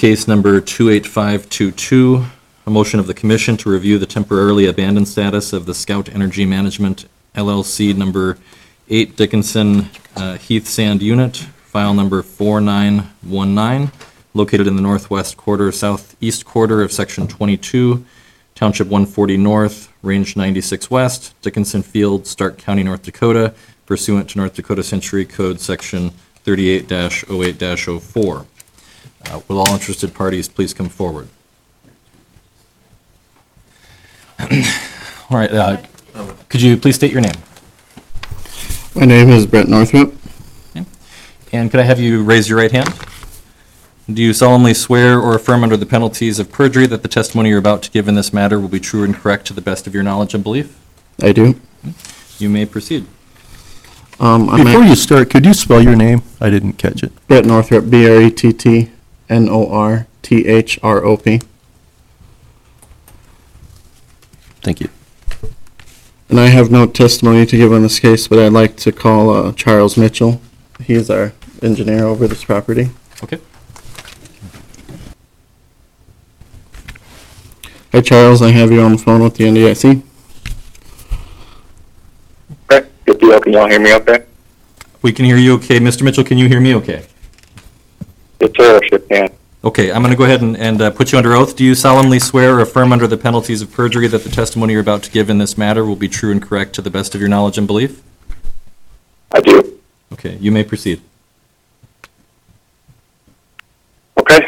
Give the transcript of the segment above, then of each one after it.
case number 28522, a motion of the commission to review the temporarily abandoned status of the Scout Energy Management LLC number 8 Dickinson Heath Sand Unit, file number 4919, located in the northwest quarter, southeast quarter of section 22, township 140 north, range 96 west, Dickinson Field, Stark County, North Dakota, pursuant to North Dakota Century Code section 38-08-04. Will all interested parties please come forward? All right, could you please state your name? My name is Brett Northrup. Okay. And could I have you raise your right hand? Do you solemnly swear or affirm under the penalties of perjury that the testimony you're about to give in this matter will be true and correct to the best of your knowledge and belief? I do. You may proceed. Before you start, could you spell your name? I didn't catch it. Brett Northrup, BRETTNORTHROP. Thank you. And I have no testimony to give on this case, but I'd like to call Charles Mitchell. He's our engineer over this property. Okay. Hi, Charles. I have you on the phone with the NDIC. Okay, good deal. Can y'all hear me okay? We can hear you okay. Mr. Mitchell, can you hear me okay? Yes, sir. I sure can. Okay, I'm going to go ahead and put you under oath. Do you solemnly swear or affirm under the penalties of perjury that the testimony you're about to give in this matter will be true and correct to the best of your knowledge and belief? I do. Okay, you may proceed. Okay.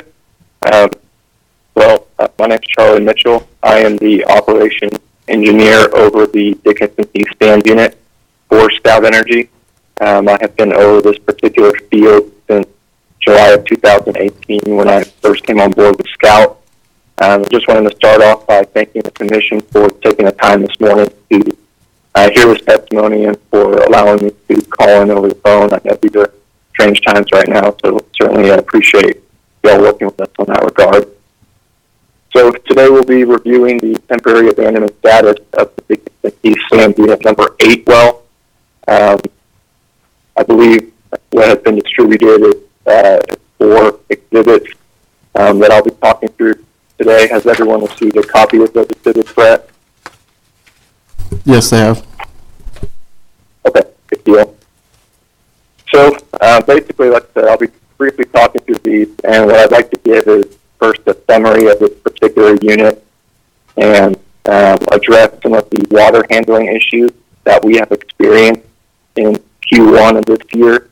My name's Charlie Mitchell. I am the operation engineer over the Dickinson Heath Sand Unit for Scout Energy. I have been over this particular field since July of 2018 when I first came on board with Scout. Just wanted to start off by thanking the commission for taking the time this morning to hear this testimony and for allowing me to call in over the phone. I know these are strange times right now, so certainly I appreciate y'all working with us on that regard. So today we'll be reviewing the temporary abandonment status of the Dickinson Heath Sand Unit number 8 well. I believe what has been distributed is 4 exhibits that I'll be talking through today. Has everyone received a copy of those exhibits, Brett? Yes, they have. Okay, good deal. So basically, like I said, I'll be briefly talking through these, and what I'd like to give is first a summary of this particular unit and address some of the water handling issues that we have experienced in Q1 of this year.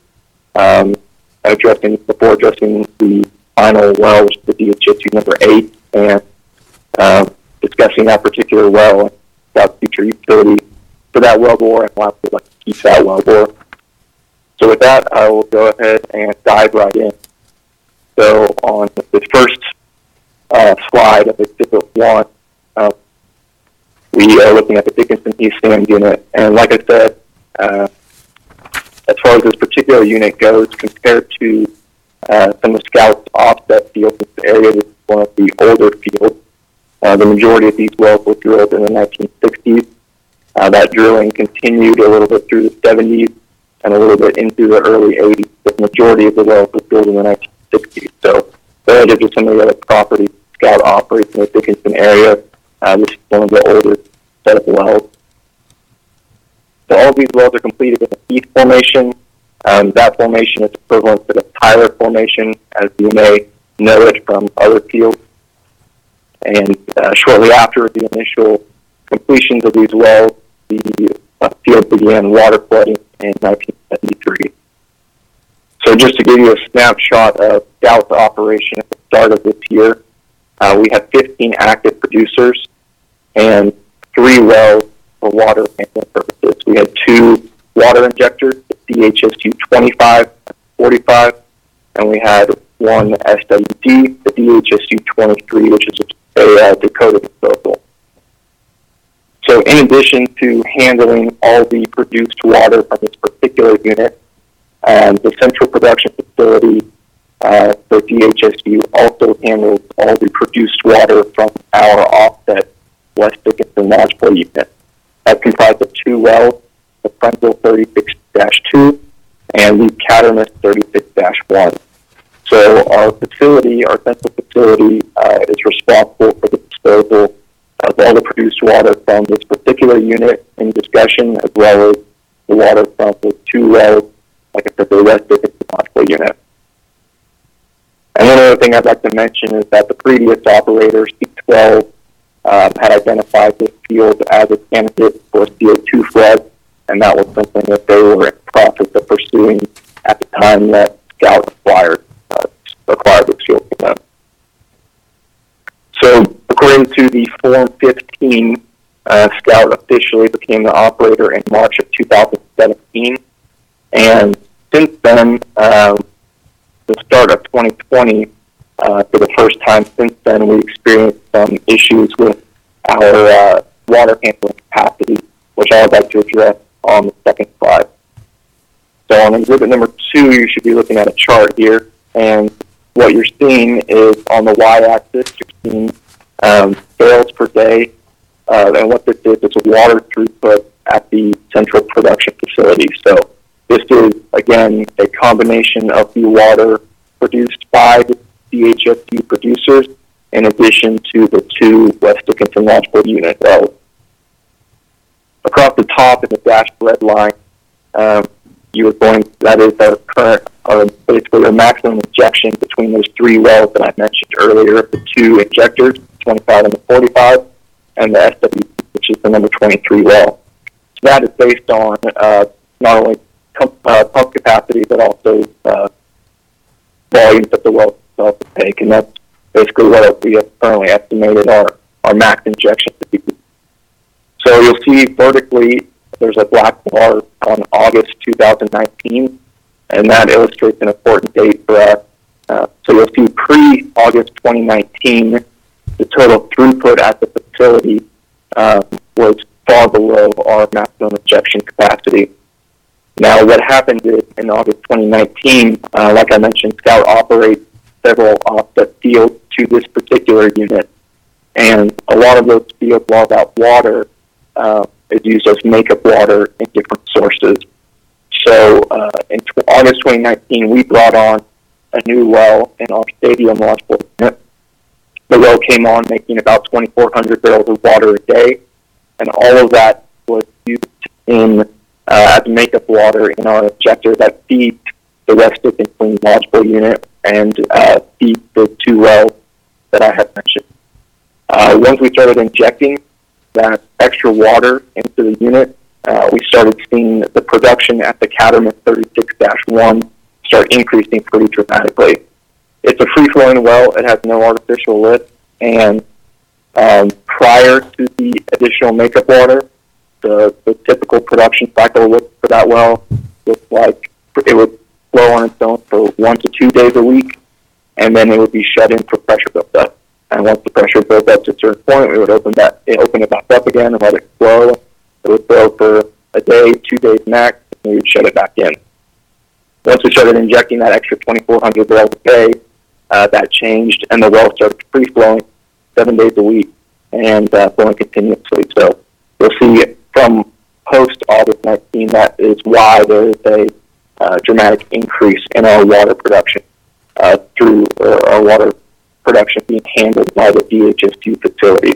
Before addressing the final well, which is the DHSU number 8, and discussing that particular well and about future utility for that well bore and why we'd like to keep that well bore. So with that, I will go ahead and dive right in. So on the first slide of Exhibit 1, we are looking at the Dickinson Heath Sand Unit, and like I said, as far as this particular unit goes, compared to some of Scout's offset fields in this area, this is one of the older fields. The majority of these wells were drilled in the 1960s. That drilling continued a little bit through the 70s and a little bit into the early 80s, but the majority of the wells were drilled in the 1960s. So relative to some of the other properties Scout operates in the Dickinson area, this is one of the older set of wells. So all of these wells are completed in the Heath Formation. That formation is equivalent to the Tyler Formation, as you may know it from other fields. And shortly after the initial completions of these wells, the field began water flooding in 1973. So just to give you a snapshot of Scout's operation at the start of this year, we have 15 active producers and 3 wells for water handling purposes. We had 2 water injectors, the DHSU 25 and 45, and we had 1 SWD, the DHSU 23, which is a Dakota disposal. So in addition to handling all the produced water from this particular unit, the central production facility for DHSU also handles all the produced water from our offset West Dickinson Lodgeport unit. That's comprised of 2 wells, the Frenzel 36-2 and the Cattermas 36-1. So So our facility, our central facility, is responsible for the disposal of all the produced water from this particular unit in discussion, as well as the water from the 2 wells, like I said, the West Dickinson Logical unit. And one other thing I'd like to mention is that the previous operator, C12, had identified this field as a candidate for CO2 flood, and that was something that they were in the process of pursuing at the time that Scout acquired this field from them. So, according to the Form 15, Scout officially became the operator in March of 2017, and since then, the start of 2020, for the first time since then, we experienced some issues with our water handling capacity, which I would like to address on the second slide. So on exhibit number 2, you should be looking at a chart here, and what you're seeing is on the y-axis, you're seeing barrels per day, and what this is water throughput at the central production facility. So this is, again, a combination of the water produced by the DHSU producers in addition to the 2 West Dickinson Logical unit wells. Across the top in the dashed red line, that is our current, basically our maximum injection between those 3 wells that I mentioned earlier, the 2 injectors, 25 and the 45, and the SW, which is the number 23 well. So that is based on not only pump capacity, but also volumes that the well itself will take, and that's basically what we have currently estimated our max injection to be. So you'll see vertically there's a black bar on August 2019, and that illustrates an important date for us. So you'll see pre-August 2019, the total throughput at the facility was far below our maximum injection capacity. Now, what happened is in August 2019, like I mentioned, Scout operates several offset fields to this particular unit, and a lot of those fields, while that water is used as makeup water in different sources. So in August 2019, we brought on a new well in our stadium logical unit. The well came on making about 2,400 barrels of water a day, and all of that was used in as makeup water in our injector that feeds the West Dickinson Logical unit and feeds the 2 wells that I have mentioned. Once we started injecting that extra water into the unit, we started seeing the production at the Caterman 36-1 start increasing pretty dramatically. It's a free-flowing well. It has no artificial lift, and prior to the additional makeup water, the typical production cycle for that well looked like it would flow on its own for 1 to 2 days a week, and then it would be shut in for pressure buildup. And once the pressure built up to a certain point, we would open it back up again and let it flow. It would flow for a day, 2 days max, and we would shut it back in. Once we started injecting that extra 2,400 barrels a day, that changed, and the well started free-flowing 7 days a week and flowing continuously. So you'll see from post-August 19, that is why there is a dramatic increase in our water production through our water production being handled by the DHSU facility.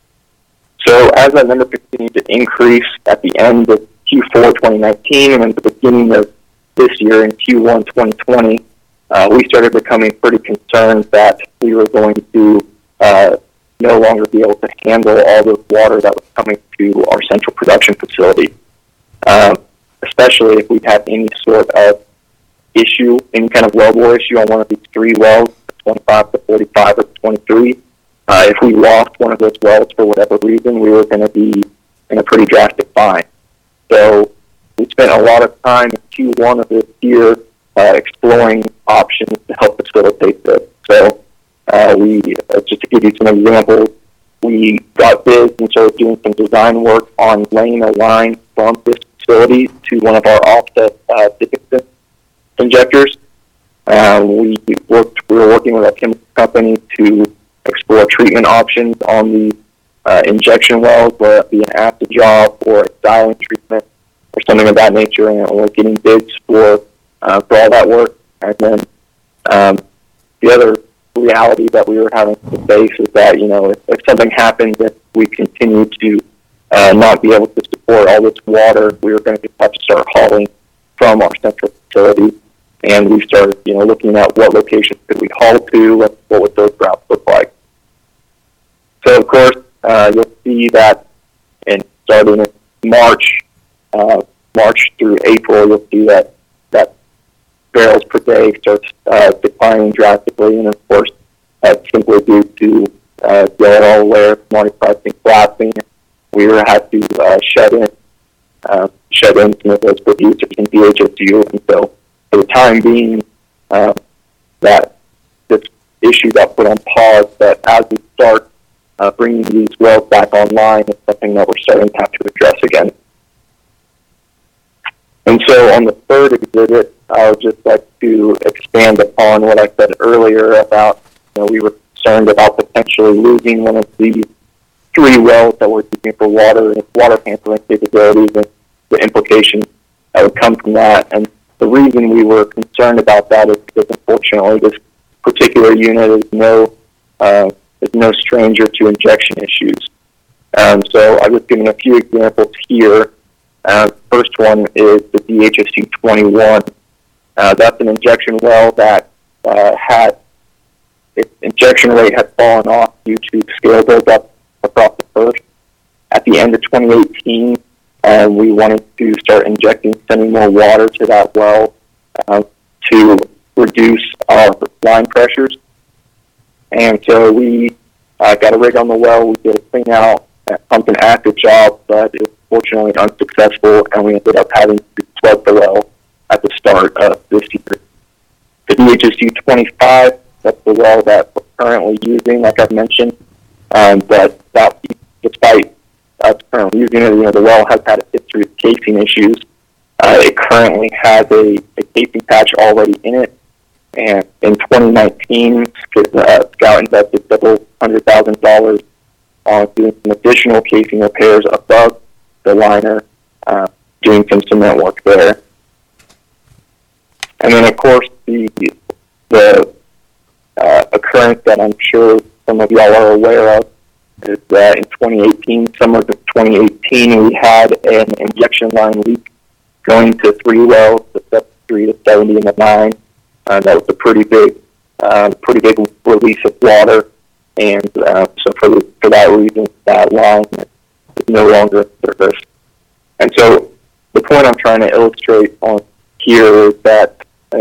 So as that number continued to increase at the end of Q4 2019 and at the beginning of this year in Q1 2020, we started becoming pretty concerned that we were going to no longer be able to handle all the water that was coming to our central production facility, especially if we had any sort of issue, any kind of wellbore issue on one of these 3 wells, 25 to 45 or 23. If we lost one of those wells for whatever reason, we were going to be in a pretty drastic bind. So we spent a lot of time in Q1 of this year exploring options to help facilitate this. So we, just to give you some examples, we got bids and started doing some design work on laying a line from this facility to one of our offset Dickinson injectors. We were working with a chemical company to explore treatment options on the injection wells, whether it be an acid job or a dialing treatment or something of that nature, and we're getting bids for all that work. And then the other reality that we were having to face is that, if something happened, if we continue to not be able to support all this water, we were going to have to start hauling from our central facility. And we started, looking at what locations could we haul to, what would those routes look like. So, of course, you'll see that starting in March through April, you'll see that barrels per day starts declining drastically, and of course, that's simply due to the oil aware commodity pricing collapsing. We had to shut in some of those producers in DHSU, and so for the time being, that this issue got put on pause. But as we start bringing these wells back online, it's something that we're starting to have to address again. And so on the third exhibit, I would just like to expand upon what I said earlier about, we were concerned about potentially losing one of the 3 wells that we're using for water handling capabilities and the implications that would come from that. And the reason we were concerned about that is because, unfortunately, this particular unit is no stranger to injection issues. So I've just given a few examples here. First one is the DHSU 21. That's an injection well that had its injection rate had fallen off due to scale buildup across the first. At the end of 2018, we wanted to start sending more water to that well to reduce our line pressures. And so we got a rig on the well. We did a clean out, pumped an active job, but it was fortunately unsuccessful, and we ended up having to plug the well at the start of this year. The DHSU 25, that's the well that we're currently using, like I've mentioned, but that, despite us currently using it, the well has had a history of casing issues. It currently has a casing patch already in it, and in 2019, Scout invested several $100,000 on doing some additional casing repairs above the liner, doing some cement work there. And then, of course, the occurrence that I'm sure some of y'all are aware of is that in 2018, summer of 2018, we had an injection line leak going to 3 wells, the 73, the 70, and the 9. That was a pretty big release of water, and so for that reason, that line is no longer in service. And so the point I'm trying to illustrate on here is that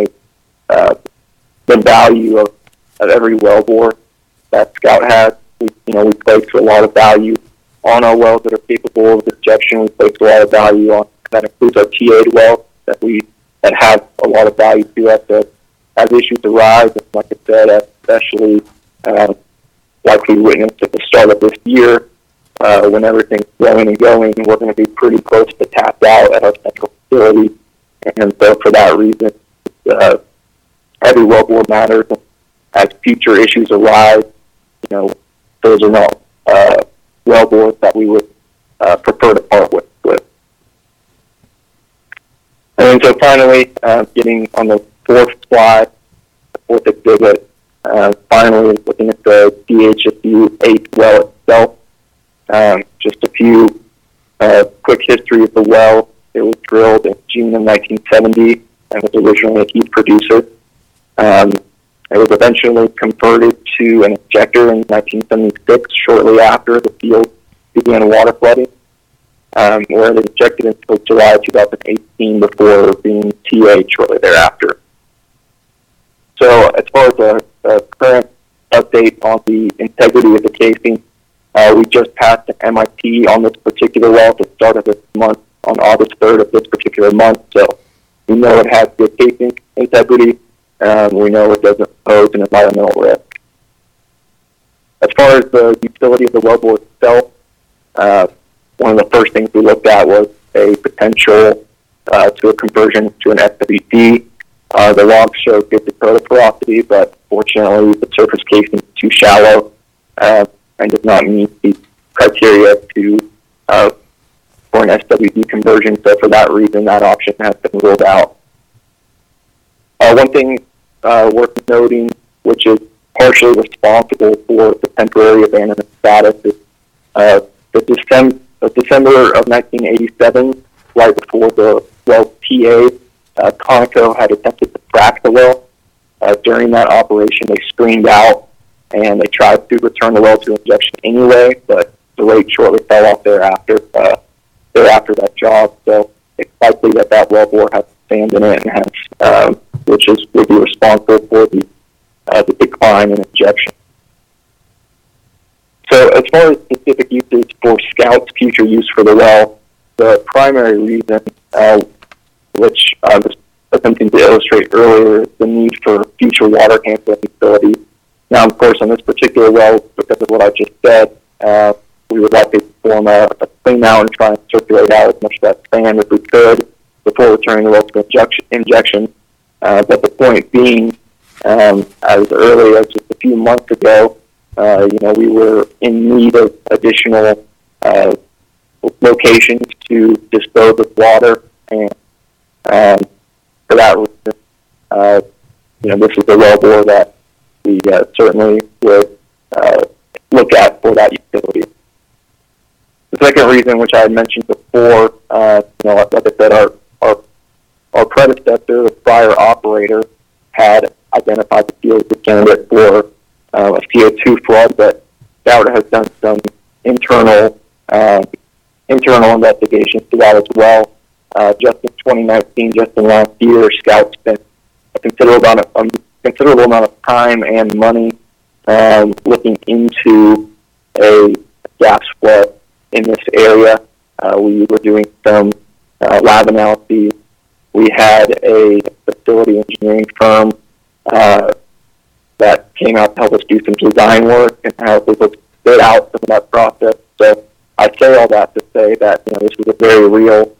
the value of every wellbore that Scout has. We place a lot of value on our wells that are capable of injection. We place a lot of value on, that includes our TA'd wells that have a lot of value to us. That as issues arise, and like I said, especially like we witnessed at the start of this year, when everything's growing and going, we're going to be pretty close to tapped out at our central facility. And so for that reason, every wellbore matters. As future issues arise, those are not wellbores that we would prefer to part with. And so finally, getting on the fourth slide, the fourth exhibit, finally looking at the DHSU 8 well itself. Just a few quick history of the well. It was drilled in June of 1970 and was originally a heat producer. It was eventually converted to an injector in 1976, shortly after the field began water flooding, where it injected until July 2018 before being TA'd shortly thereafter. So as far as a current update on the integrity of the casing, we just passed an MIP on this particular well at the start of this month, on August 3rd of this particular month. So we know it has good casing integrity. We know it doesn't pose an environmental risk. As far as the utility of the wellbore itself, one of the first things we looked at was a potential to a conversion to an SWD. The logs show good Dakota porosity, but fortunately the surface casing is too shallow and does not meet the criteria for an SWD conversion. So for that reason, that option has been ruled out. One thing worth noting which is partially responsible for the temporary abandonment status. December of 1987, right before the well PA, Conoco had attempted to frack the well. During that operation, they screened out and they tried to return the well to injection anyway, but the rate shortly fell off thereafter that job. So it's likely that that wellbore has sand in it, and hence, would be responsible for the decline in injection. So as far as specific uses for Scout's future use for the well, the primary reason, which I was attempting to illustrate earlier, is the need for future water handling facilities. Now, of course, on this particular well, because of what I just said, we would likely perform a clean out and try and circulate out as much of that sand as we could before returning the well to injection. But the point being, as early as just a few months ago, we were in need of additional locations to dispose of water, and for that reason, this is a wellbore that we certainly would look at for that utility. The second reason, which I had mentioned before, like I said, our predecessor, the prior operator, had identified the field as a candidate for a CO2 flood, but Scout has done some internal investigations to that as well. Just in 2019, just in last year, Scout spent a considerable amount of time and money looking into a gas flood in this area. We were doing some lab analyses. We had a facility engineering firm that came out to help us do some design work and help us fit out some of that process. So I say all that to say that this is a very real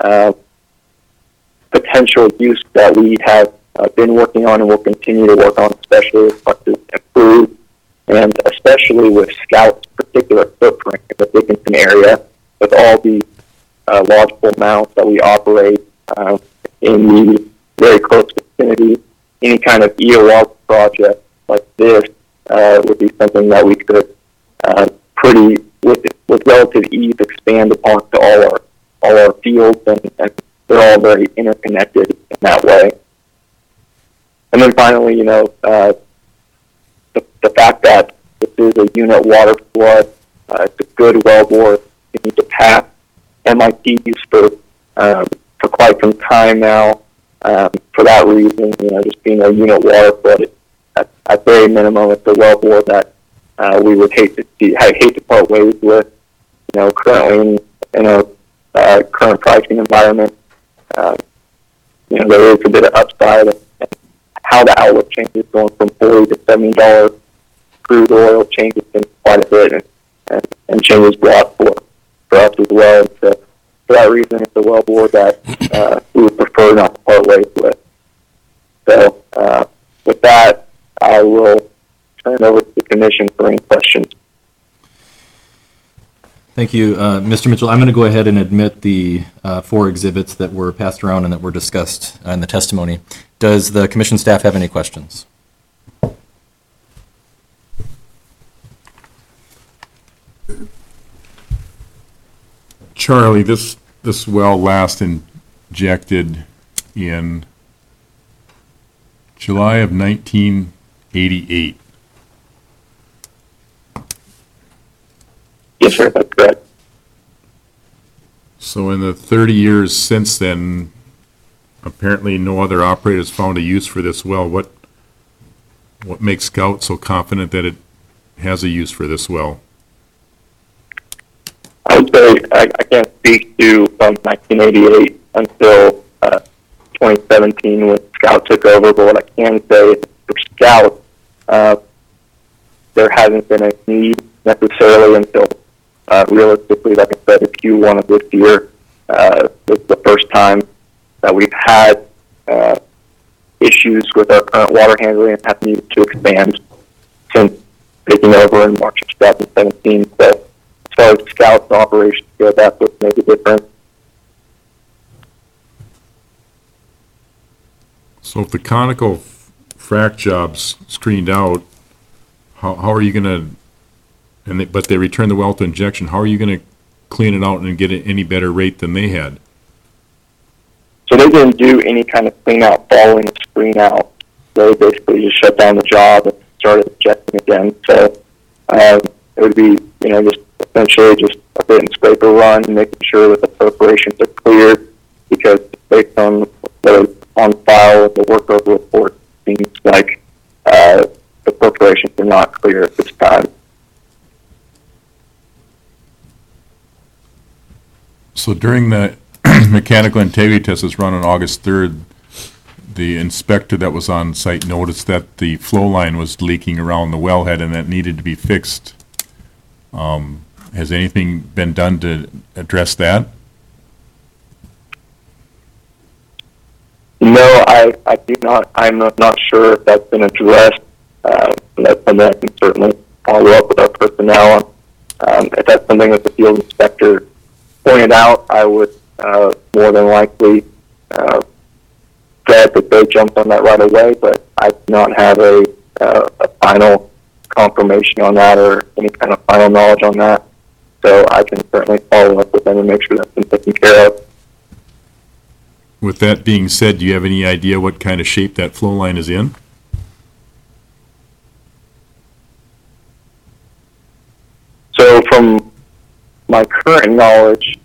potential use that we have been working on and will continue to work on, especially as much as improve, and especially with Scout's particular footprint in the Dickinson area, with all the logical mounts that we operate in the very close vicinity. Any kind of EOR project like this would be something that we could with relative ease expand upon to all our fields, and they're all very interconnected in that way. And then finally, the fact that this is a unit water flood, it's a good wellbore. We need to pass MIT use for quite some time now. For that reason, just being a unit water flood, at very minimum, it's a wellbore that we would hate to part ways with. Currently in a current pricing environment, there is a bit of upside, and how the outlook changes going from $40 to $70 crude oil changes in quite a bit, and changes a lot for us as well. So for that reason, it's a wellbore that we would prefer not to part ways with. So with that, I will turn it over to the commission for any questions. Thank you. Mr. Mitchell, I'm going to go ahead and admit the 4 exhibits that were passed around and that were discussed in the testimony. Does the commission staff have any questions? Charlie, this well last injected in July of 1988. Yes, sir, that's correct. So in the 30 years since then, apparently no other operators found a use for this well. What makes Scout so confident that it has a use for this well? I would say I can't speak to from 1988 until 2017 when Scout took over, but what I can say is for Scout, there hasn't been a need necessarily until realistically, like I said, Q1 of this year was the first time that we've had issues with our current water handling and have needed to expand since taking over in March of 2017. So as far as Scout's operations go, that's what made the difference. So if the Conoco frac jobs screened out, how are you gonna, but they return the well to injection, how are you gonna clean it out and get it any better rate than they had? So they didn't do any kind of clean out following the screen out. They basically just shut down the job and started injecting again. So it would be, just essentially just a bit and scraper run, making sure that the perforations are cleared, because based on the on file the workover report, seems like the perforations are not clear at this time. So during the mechanical integrity test that's run on August 3rd, the inspector that was on site noticed that the flow line was leaking around the wellhead and that needed to be fixed. Has anything been done to address that? No, I do not. I'm not sure if that's been addressed. That's something I can certainly follow up with our personnel on. If that's something that the field inspector pointed out, I would more than likely said that they jumped on that right away, but I do not have a final confirmation on that or any kind of final knowledge on that. So I can certainly follow up with them and make sure that's been taken care of. With that being said, do you have any idea what kind of shape that flow line is in? So from my current knowledge,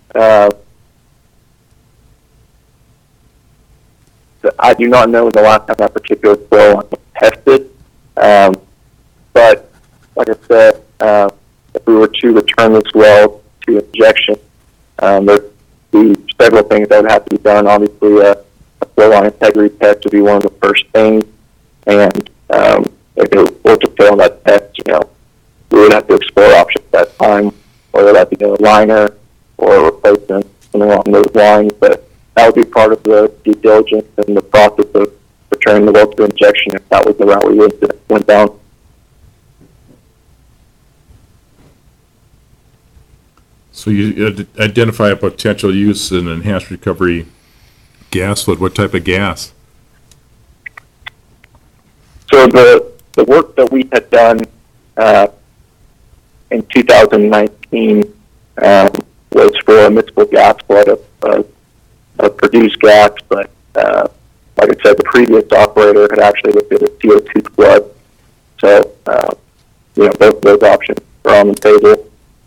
I do not know the last time that particular flow line was tested. But like I said, if we were to return this well to injection, there'd be several things that would have to be done. Obviously, a flow line integrity test would be one of the first things. And if it were to fail that test, we would have to explore options at that time, whether that be a liner or a replacement, something along those lines. But that would be part of the due diligence and the process of returning the well to injection if that was the route we went down. So you identify a potential use in enhanced recovery gas fluid. What type of gas? So the work that we had done in 2019 was for a miscible gas flood of produced gas, but like I said, the previous operator had actually looked at a CO2 flood. So, both of those options are on the table.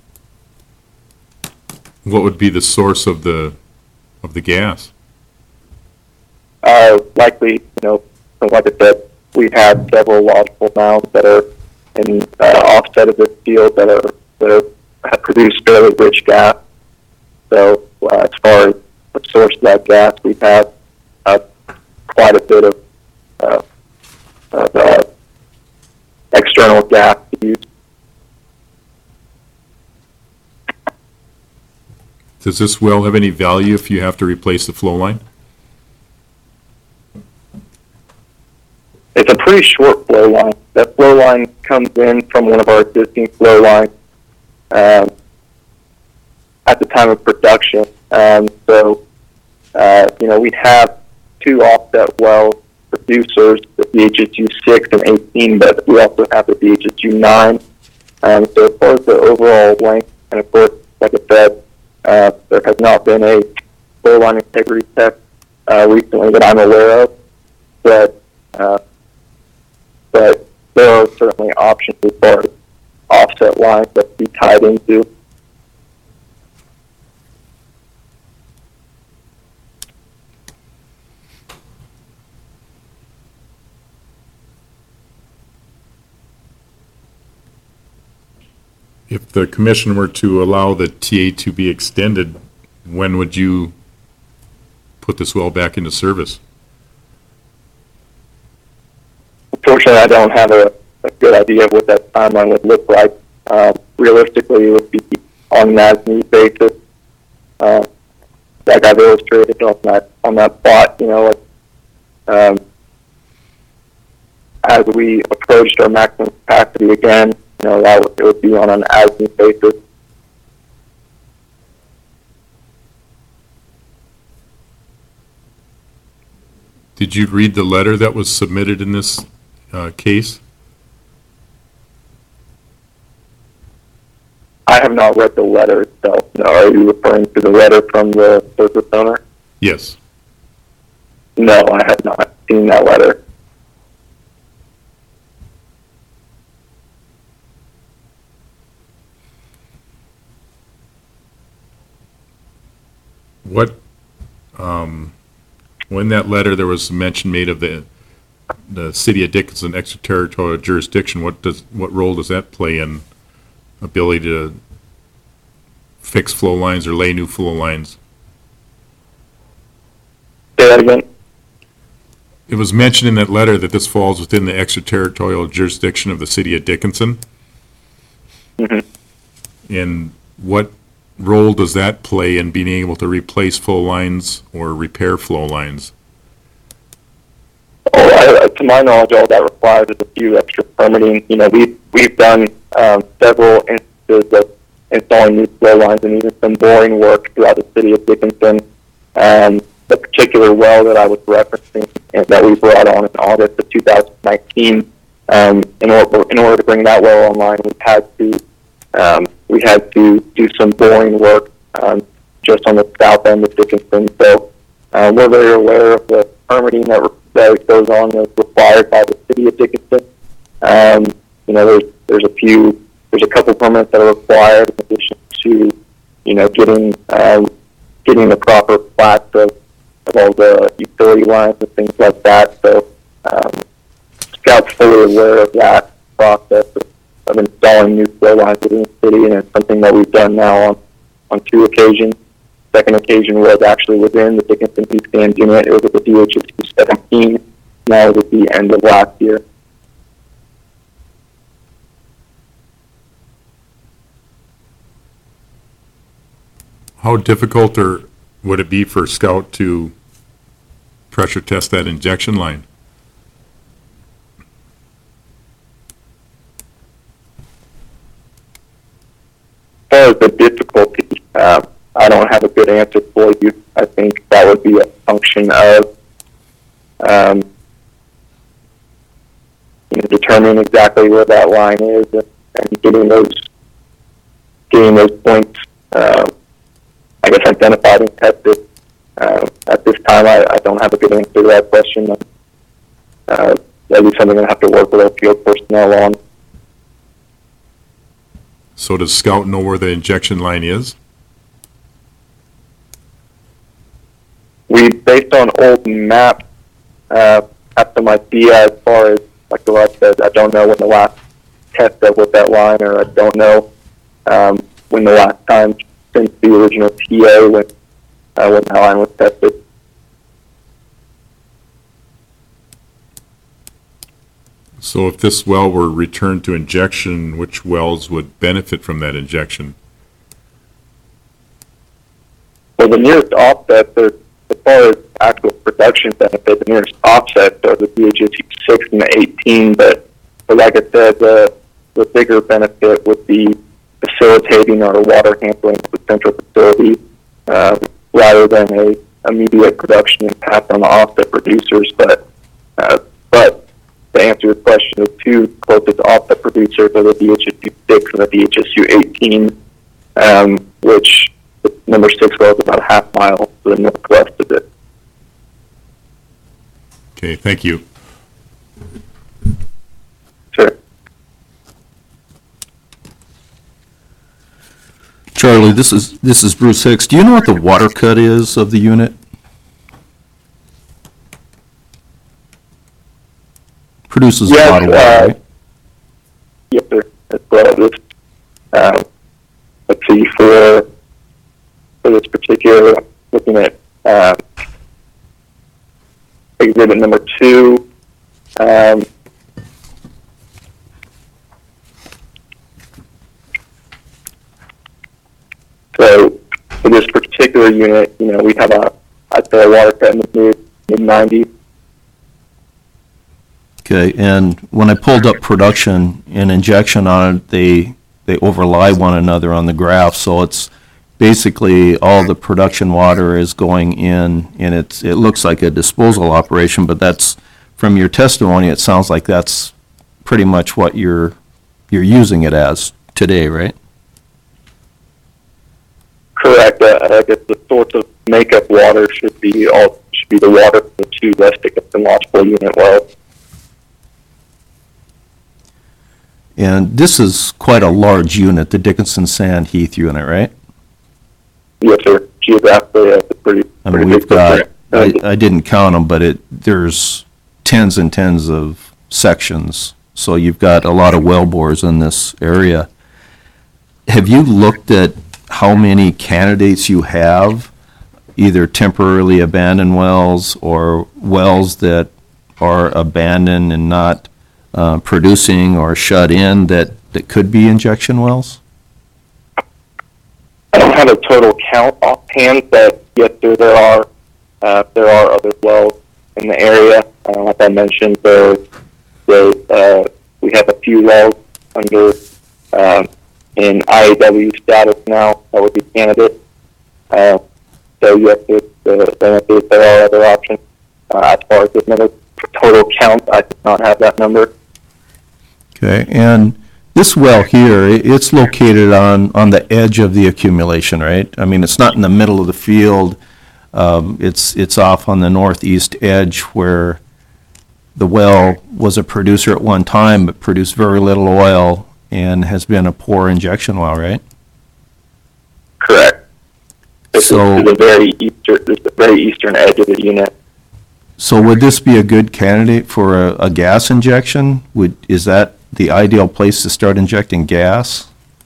What would be the source of the gas? Likely, like I said, we have several logical mounds that are in offset of this field that have produced fairly rich gas. So as far as the source of that gas, we've had quite a bit of external gas to use. Does this well have any value if you have to replace the flow line? It's a pretty short flow line. That flow line comes in from one of our existing flow lines at the time of production. We have two offset well producers, the BHSU 6 and 18, but we also have the BHSU 9. So as far as the overall length, and of course, like I said, there has not been a flow line integrity test recently that I'm aware of, but there are certainly options as far as offset lines that be tied into. If the commission were to allow the TA to be extended, when would you put this well back into service? Unfortunately, I don't have a good idea of what that timeline would look like. Realistically, it would be on an as-need basis. Like I've illustrated on that plot, as we approached our maximum capacity again, it would be on an as-need basis. Did you read the letter that was submitted in this case? I have not read the letter itself. No, are you referring to the letter from the surface owner? Yes. No, I have not seen that letter. What, when that letter, there was mention made of the city of Dickinson extraterritorial jurisdiction, what role does that play in ability to fix flow lines or lay new flow lines? Say that again? It was mentioned in that letter that this falls within the extraterritorial jurisdiction of the city of Dickinson. Mm-hmm. And what role does that play in being able to replace flow lines or repair flow lines? To my knowledge, all that requires is a few extra permitting. You know, we've done several instances of installing new flow lines and even some boring work throughout the city of Dickinson. The particular well that I was referencing and that we brought on in August of 2019, in order to bring that well online, we had to do some boring work just on the south end of Dickinson. So we're very aware of the permitting that goes on as required by the city of Dickinson. You know, there's a couple permits that are required in addition to, you know, getting the proper plats of all the utility lines and things like that. So Scout's fully aware of that process of installing new flow lines within the city, and it's something that we've done now on 2 occasions. Second occasion was actually within the Dickinson Heat Stand unit. It was at the DHS 17. That was at the end of last year. How difficult or would it be for Scout to pressure test that injection line? As far as the difficulty, I don't have a good answer for you. I think that would be a function of determining exactly where that line is and getting those points, I guess, identified and tested. At this time, I don't have a good answer to that question. That'd be something I have to work with our field personnel on. So does Scout know where the injection line is? Based on old maps, have some idea as far as, like the last said, I don't know when the last test of with that line, or I don't know when the last time since the original TA when that line was tested. So if this well were returned to injection, which wells would benefit from that injection? Well, the nearest offsets are, as far as actual production benefit, the nearest offsets are the DHS 6 and the 18, but like I said, the bigger benefit would be facilitating our water handling of the central facility rather than a immediate production impact on the offset producers. But to answer your question, the 2 closest offset producers are the DHSU 6 and the DHSU 18, which the number 6 well is about a half mile to the northwest of it. Okay, thank you. Sure. Charlie, this is Bruce Hicks. Do you know what the water cut is of the unit? Produces a lot of water, right? Yes, sir. As well as let's see, for this particular, looking at exhibit number 2, so for this particular unit, you know, we have I'd say a water cut in the mid-90s. Okay, and when I pulled up production and injection on it, they overlie one another on the graph, so it's basically all the production water is going in, and it looks like a disposal operation, but that's from your testimony, it sounds like that's pretty much what you're using it as today, right? Correct. I guess the source of makeup water should be the water from the two less technological unit wells. And this is quite a large unit, the Dickinson Sand Heath unit, right? Yes, sir. Geographically, it's a pretty I mean, big we've got, footprint. I didn't count them, but there's tens and tens of sections. So you've got a lot of well bores in this area. Have you looked at how many candidates you have, either temporarily abandoned wells or wells that are abandoned and not producing or shut in that could be injection wells? I don't have a total count offhand, but yes, sir, there are other wells in the area. Like I mentioned, we have a few wells under in IAW status now that would be candidates. So yes, there are other options. As far as the total count, I do not have that number. Okay, and this well here, it's located on the edge of the accumulation, right? I mean, it's not in the middle of the field. It's off on the northeast edge where the well was a producer at one time, but produced very little oil and has been a poor injection well, right? Correct. This So- is the very eastern edge of the unit. So would this be a good candidate for a gas injection? Is that the ideal place to start injecting gas?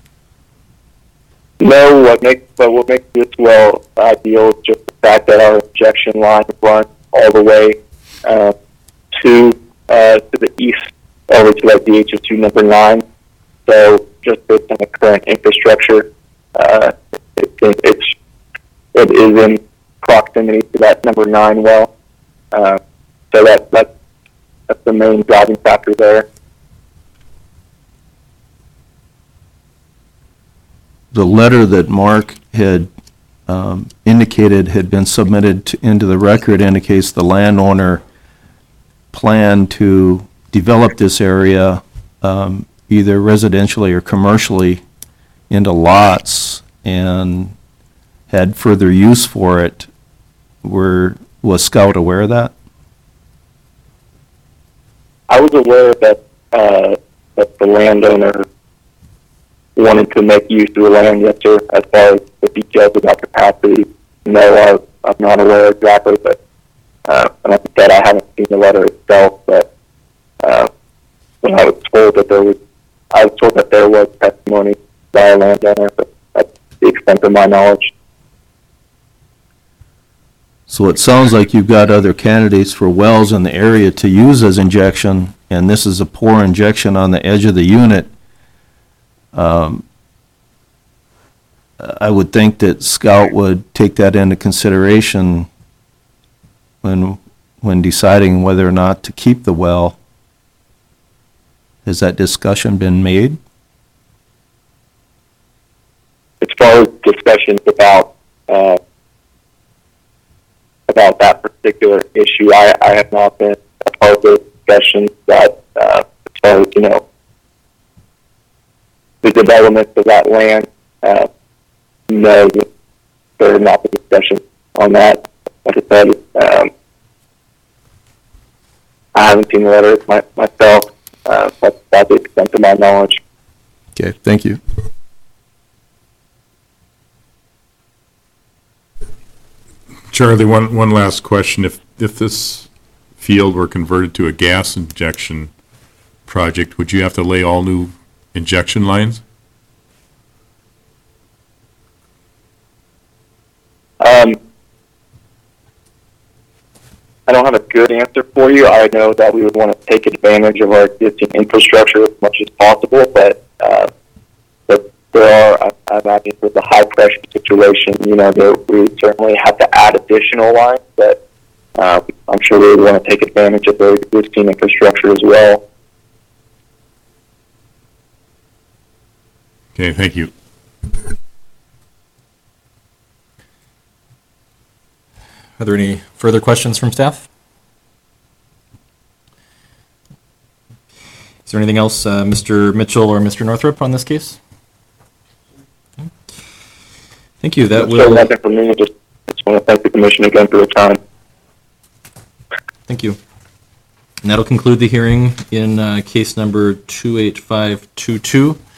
No, what makes this well ideal is just the fact that our injection line runs all the way to the east, over to like the HS2 number 9. So just based on the current infrastructure, it is in proximity to that number 9 well. So that's the main driving factor there. The letter that Mark had indicated had been submitted into the record indicates the landowner planned to develop this area either residentially or commercially into lots and had further use for it. Was Scout aware of that? I was aware that the landowner wanted to make use of the land, yes, sir. As far as the details about capacity, no, I'm not aware exactly, but and like I said, I haven't seen the letter itself, but when I was told that there was testimony by a landowner, but that's the extent of my knowledge. So it sounds like you've got other candidates for wells in the area to use as injection, and this is a poor injection on the edge of the unit. I would think that Scout would take that into consideration when deciding whether or not to keep the well. Has that discussion been made? As far as discussions about that particular issue, I have not been a part of those discussions. That as far as the development of that land, no, there have not been discussions on that. Like I said, I haven't seen the letter myself. That's the extent of my knowledge. Okay, thank you. Charlie, one last question. If this field were converted to a gas injection project, would you have to lay all new injection lines? I don't have a good answer for you. I know that we would want to take advantage of our existing infrastructure as much as possible, but there are, I imagine, with the high pressure situation, we would certainly have to add additional lines, but I'm sure we would want to take advantage of the existing infrastructure as well. Okay, thank you. Are there any further questions from staff? Is there anything else, Mr. Mitchell or Mr. Northrup, on this case? Okay. Thank you. That So will. nothing for me. Just want to thank the commission again for the time. Thank you. And that'll conclude the hearing in case number 28522.